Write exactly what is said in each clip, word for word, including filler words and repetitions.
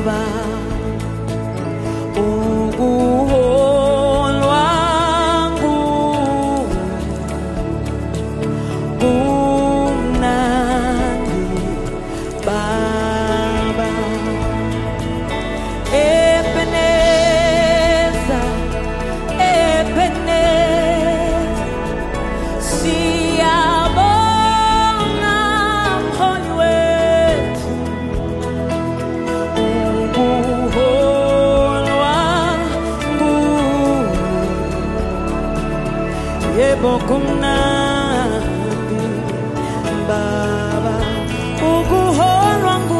Baba, uguholo wangu unani Baba, Ebeneza, Ebeneza, siyabonga mholi wethu, uguholo wangu yebo kumnandi Baba, uguholo wangu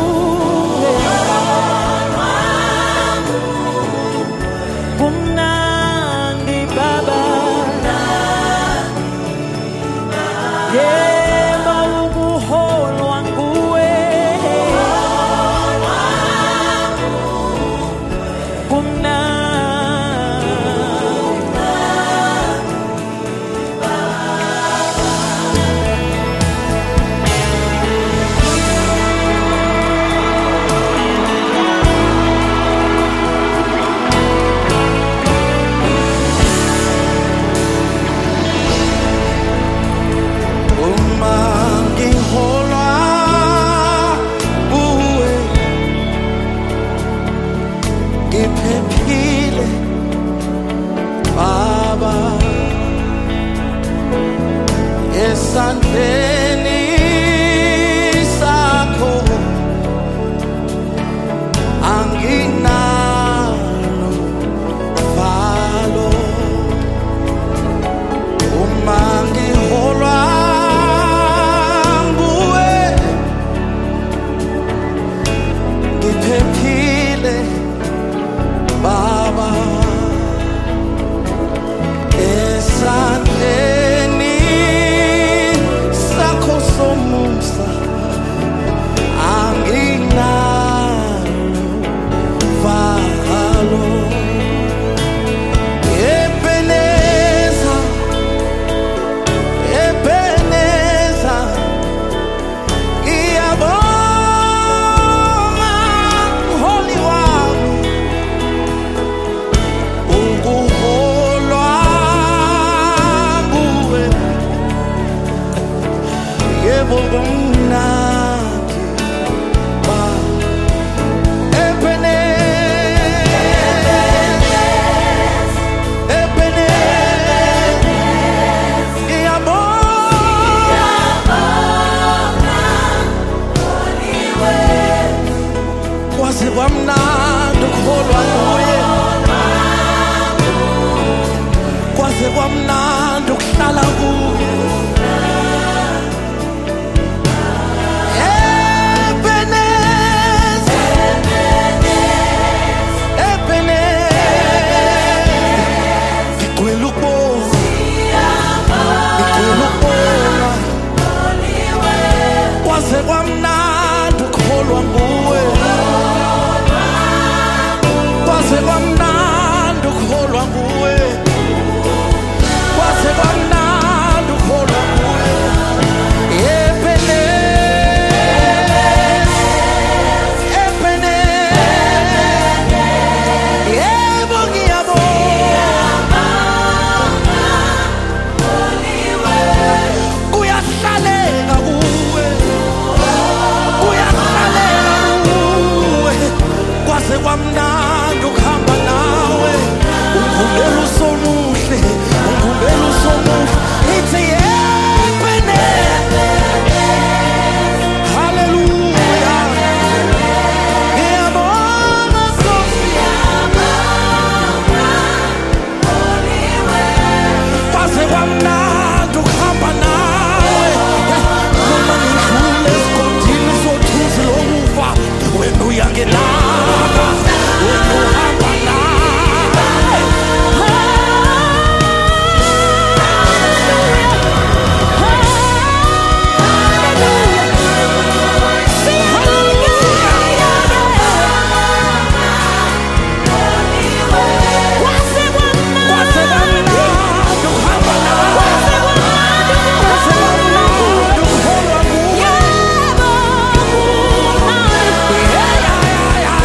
kumnandi Baba, yebo uguholo wangu esandleni sakho anginalo valo, uma ngiholwa nguwe ngiphephile Baba, esandleni sakho somusa anginalo valo, Ebeneza, Ebeneza, ngiyabonga mholi wami, uguholo wangu yebo kumnandi Baba, Ebeneza, Ebeneza, ngiyabonga kwaze kwamnandi ukukholwa kuye, kwaze kwamnandi ukuhlala kuye. Ebeneza, Ebeneza, ngicwela ukubonga, ngicwela ukubonga, kwaze kwamnandi ukukholwa nguwe, kwaze kwamnandi ukukholwa nguwe, kwaze kwamnandi ukukholwa nguwe. Ebeneza, Ebeneza, yebo ngiyabonga, kuyahlaleka kuwe, kuyahlaleka kuwe, kwaze kwamnandi ukuhamba nawe, ungumela usomuhle, ungumela usomuhle, ithi Ebeneza, haleluya, ngiyabonga Nkosi, kwaze kwamnandi ukuhamba nawe, noma ngidlule esigodini sothusi lokufa, wena uyangelapha, wena uhamba nami. Yeah.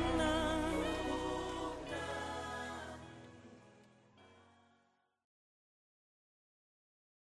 Bwana